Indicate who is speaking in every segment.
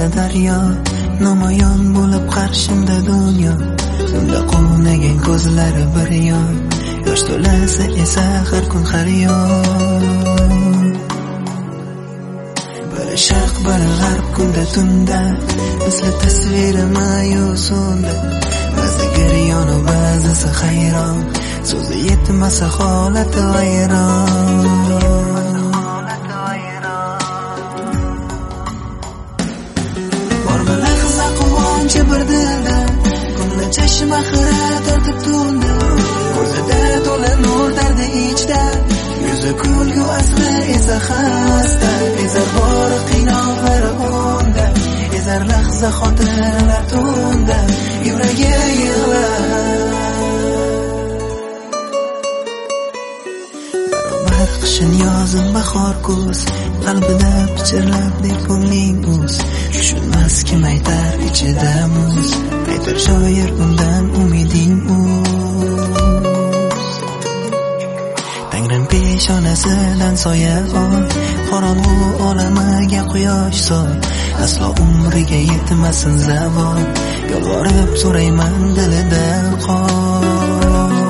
Speaker 1: daryo, namoyon bo'lib qarshimda dunyo. Unda quvnagan ko'zlari bir yon, yosh to'lasa esa har kun har yon. Biri sharq biri g'arb kunda tunda, misli tasviri ma'yusunda. Ba'zi giryonu ba'zisi hayron, so'zi yetmasa holati vayron. Bormi lahza quvonchi bir dilda, ko'ngli chashma xira tortib tunda. Ko'zida to'la nur dardi ichda, yuzi kulgu asli esa xasta. Ezar bor qiynoqlari unda, ezar lahza xotiralar tunda. Yuragi yig'lar barobar qishin yozim bahor kuz, qalbida pichirlab deb ko'ngling o'z. Tushunmas kim aytar ichida muz, aytar shoir undan umiding o'z. Tangrim peshonasidan soya ol, qorong'u olamiga quyosh sol. Aslo umriga yetmasin zavol, yolvorib so'rayman dilidan qol.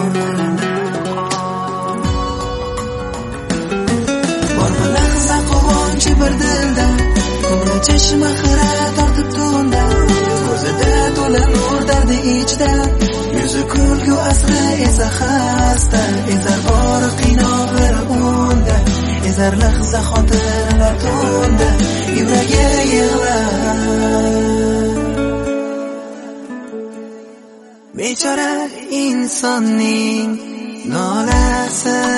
Speaker 1: Bormi lahza quvonchi bir dilda, ko'ngli chashma xira tortib tunda. Ko'zida to'la nur dardi ichda, yuzi kulgu asli esa xasta. Ezar bor qiynoqlari unda, ezar lahza xotiralar tunda. Yuragi yig'lar bechora insonning nolasi.